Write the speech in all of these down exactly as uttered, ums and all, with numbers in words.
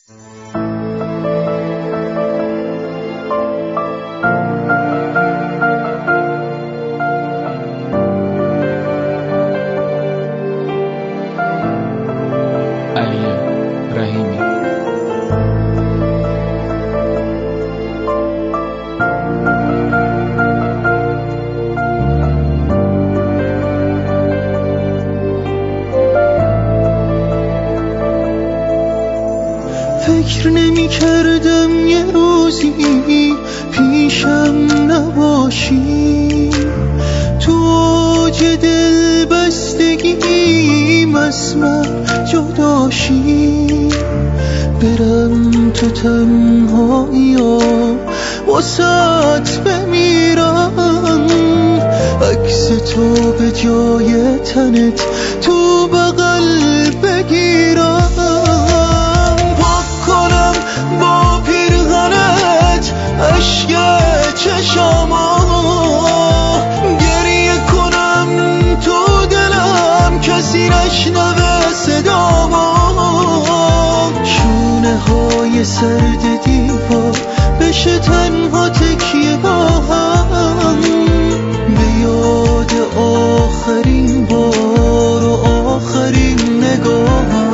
فکر نمی کردم یه روزی پیشم نباشی، تو اوج دل بستگیم از من جداشی، برم تو تنهایی ها واسط بمیرم، عکس تو به جای تنت تو بغل بگیرم، با پیرهنت اشک چشاما گریه کنم تو دلم کسی نشنوه صداما، شونه های سرد دیوار بشه تنها تکیه باهم، به یاد آخرین بار و آخرین نگاهم.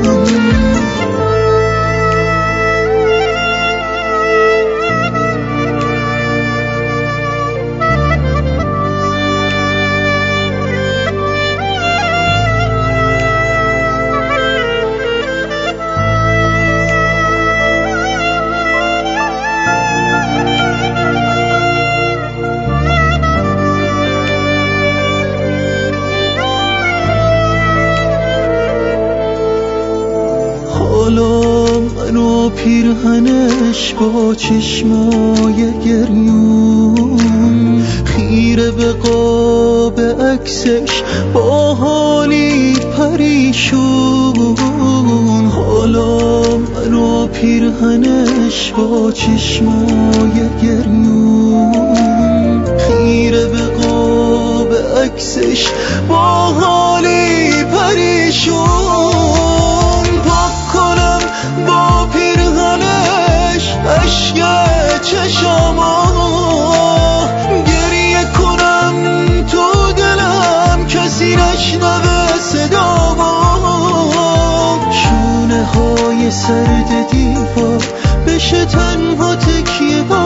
حالا منو پیرهنش با چشمای گریون خیره به قاب عکسش با حالی پریشون، حالا منو پیرهنش با چشمای گریون خیره به قاب عکسش با حالی پریشون، کنم با پیرهنش اشک چشاما گریه کنم تو دلم کسی نشنوه صداما، شونه های سرد دیوار بشه تنها تکیه